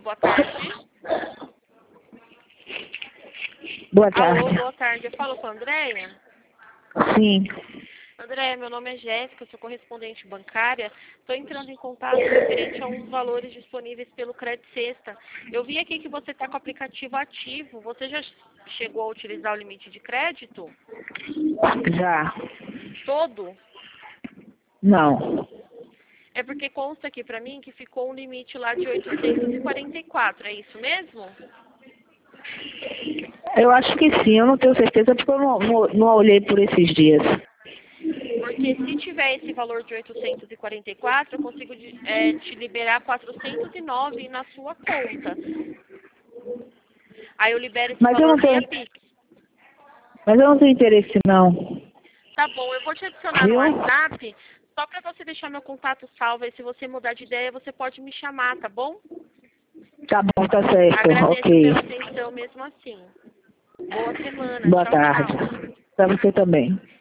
boa tarde. Boa tarde. Alô, boa tarde. Eu falo com a Andréia? Sim. Andréia, meu nome é Jéssica, eu sou correspondente bancária. Estou entrando em contato referente a uns valores disponíveis pelo Crédito Sexta. Eu vi aqui que você está com o aplicativo ativo. Você já chegou a utilizar o limite de crédito? Já. Todo? Não. É porque consta aqui para mim que ficou um limite lá de 844, é isso mesmo? Eu acho que sim, eu não tenho certeza porque eu não olhei por esses dias. Porque se tiver esse valor de 844, eu consigo te liberar 409 na sua conta. Aí eu libero esse Mas eu valor não via tenho, Pix. mas eu não tenho interesse não. Tá bom, eu vou te adicionar no Viu? WhatsApp, só para você deixar meu contato salvo. E se você mudar de ideia, você pode me chamar, tá bom? Tá bom, tá certo. Agradeço Ok. pela atenção mesmo assim. Boa semana. Boa Tchau, tarde. tchau. Pra você também.